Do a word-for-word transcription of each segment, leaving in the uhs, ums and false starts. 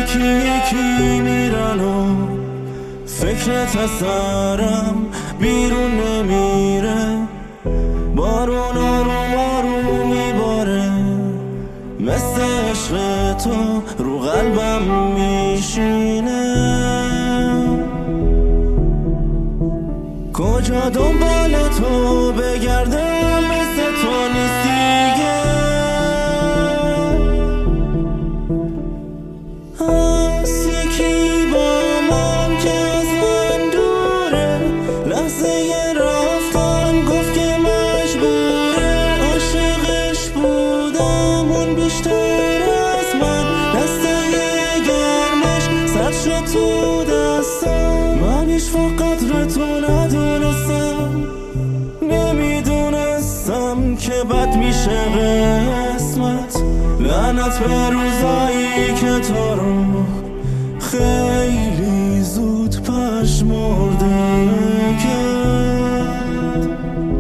یکی یکی میرن و فکرت از سرم بیرون نمیره. بارون آروم آروم میباره، مثل عشق تو رو قلبم میشینه. کجا دنبال تو بگردم، مثل تو نیست دیگه. از یکی با من که از من دوره، لحظه رفتن گفت که مجبوره. عاشقش بودم اون بیشتر از من، دسته گرمش سرد شد تو دستم. من هیچ قدر تو ندونستم، نمیدونستم که بد میشه قسمت. لعنت به روزایی که تو رو خیلی زود پژمرده کرد.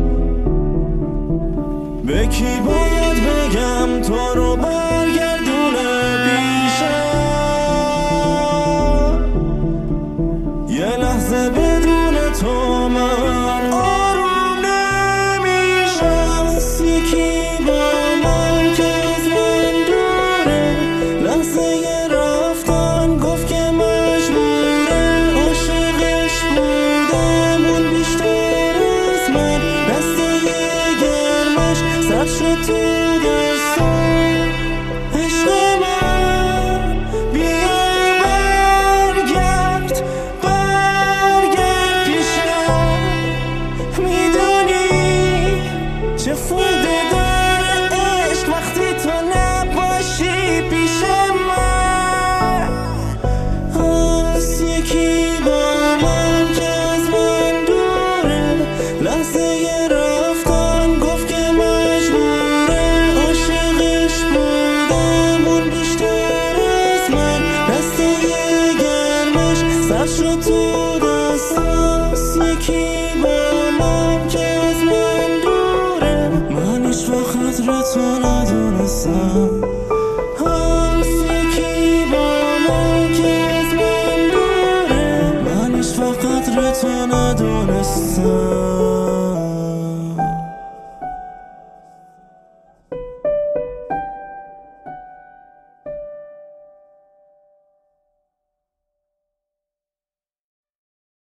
به کی باید بگم تو رو برگردونه پیشم؟ یه لحظه بدون تو من آروم نمیشم. از یکی با من که از من دوره، لحظه رفتن گفت که مجبوره. عاشقش بودم اون بیشتر از من، دسته گرمش سرد شد تو دستم. عشق من بیا برگرد، برگرد پیشم. میدونی چه فایده داره عشق وقتی تو نباشی پیش من. از یکی با من که از من دوره، لحظه رفتن گفت که مجبوره. عاشقش بودم اون بیشتر از من، دسته گرمش سرد شد تو دستم. از یکی با من که از من دوره، من هیچ وقت قدر تو ندونستم.